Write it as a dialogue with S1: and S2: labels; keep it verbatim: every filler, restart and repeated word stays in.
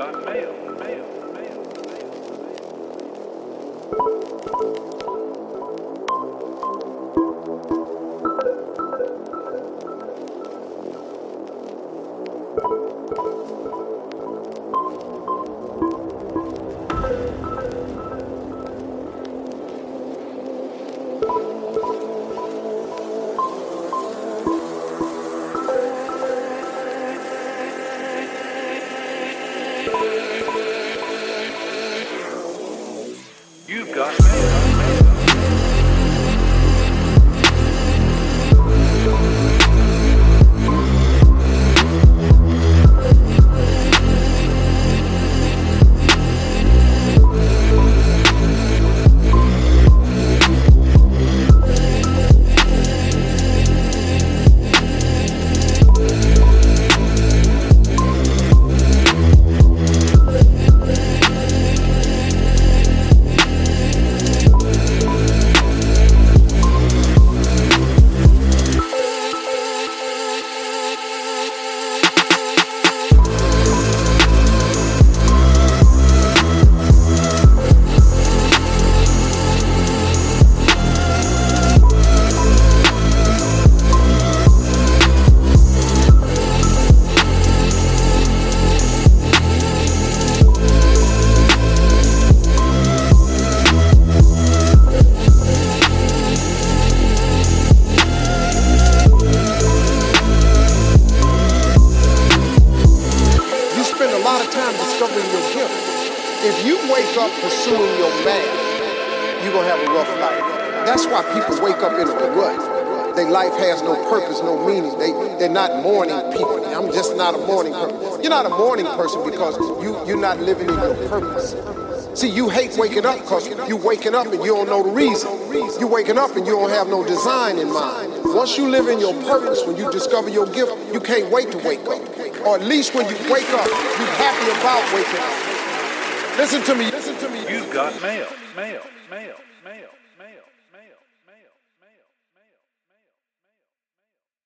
S1: got mail, mail, mail, you've got mail.
S2: Discovering your gift. If you wake up pursuing your man, you're going to have a rough life. That's why people wake up in a rut. Their life has no purpose, no meaning. They, they're not morning people. I'm just not a morning person. You're not a morning person because you, you're not living in your purpose. See, you hate waking up because you waking up and you don't know the reason. You waking up and you don't have no design in mind. Once you live in your purpose, when you discover your gift, you can't wait to wake up. Or at least when you wake up, you're happy about waking up. Listen to me, listen to me.
S1: You've got mail, mail, mail, mail.